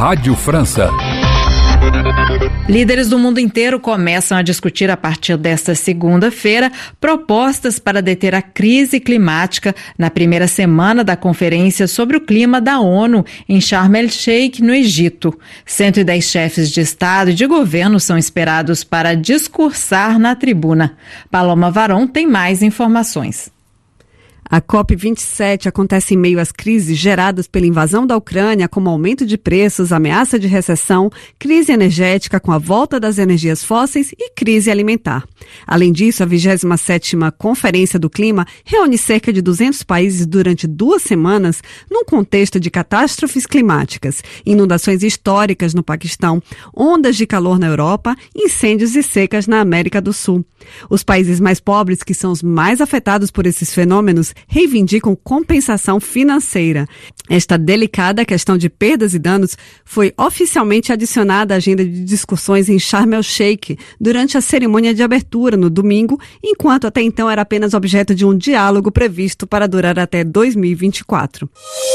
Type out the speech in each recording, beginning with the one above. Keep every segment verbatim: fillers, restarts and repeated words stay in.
Rádio França. Líderes do mundo inteiro começam a discutir a partir desta segunda-feira propostas para deter a crise climática na primeira semana da Conferência sobre o Clima da ONU em Sharm el-Sheikh, no Egito. cento e dez chefes de Estado e de governo são esperados para discursar na tribuna. Paloma Varon tem mais informações. A COP vinte e sete acontece em meio às crises geradas pela invasão da Ucrânia, como aumento de preços, ameaça de recessão, crise energética com a volta das energias fósseis e crise alimentar. Além disso, a vigésima sétima Conferência do Clima reúne cerca de duzentos países durante duas semanas num contexto de catástrofes climáticas, inundações históricas no Paquistão, ondas de calor na Europa, incêndios e secas na América do Sul. Os países mais pobres, que são os mais afetados por esses fenômenos, reivindicam compensação financeira. Esta delicada questão de perdas e danos foi oficialmente adicionada à agenda de discussões em Sharm el-Sheikh durante a cerimônia de abertura no domingo, enquanto até então era apenas objeto de um diálogo previsto para durar até dois mil e vinte e quatro.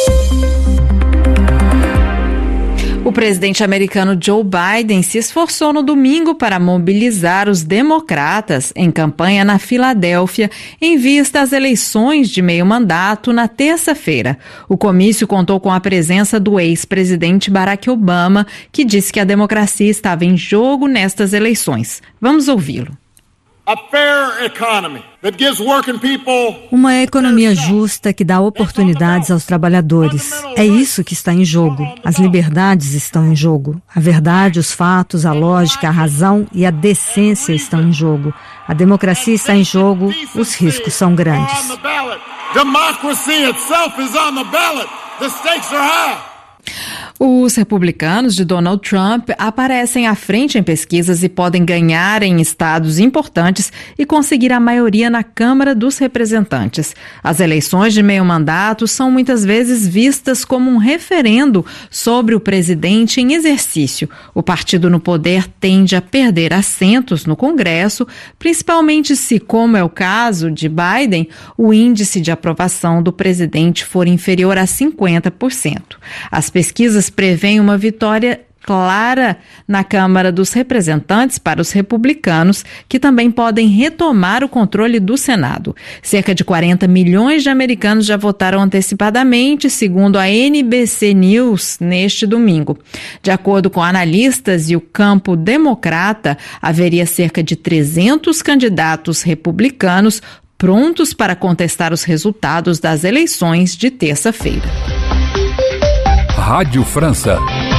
O presidente americano Joe Biden se esforçou no domingo para mobilizar os democratas em campanha na Filadélfia em vista às eleições de meio mandato na terça-feira. O comício contou com a presença do ex-presidente Barack Obama, que disse que a democracia estava em jogo nestas eleições. Vamos ouvi-lo. Uma economia justa que dá oportunidades aos trabalhadores. É isso que está em jogo. As liberdades estão em jogo. A verdade, os fatos, a lógica, a razão e a decência estão em jogo. A democracia está em jogo, os riscos são grandes. Os republicanos de Donald Trump aparecem à frente em pesquisas e podem ganhar em estados importantes e conseguir a maioria na Câmara dos Representantes. As eleições de meio mandato são muitas vezes vistas como um referendo sobre o presidente em exercício. O partido no poder tende a perder assentos no Congresso, principalmente se, como é o caso de Biden, o índice de aprovação do presidente for inferior a cinquenta por cento. As pesquisas prevêem uma vitória clara na Câmara dos Representantes para os republicanos, que também podem retomar o controle do Senado. Cerca de quarenta milhões de americanos já votaram antecipadamente, segundo a N B C News, neste domingo. De acordo com analistas e o campo democrata, haveria cerca de trezentos candidatos republicanos prontos para contestar os resultados das eleições de terça-feira. Rádio França.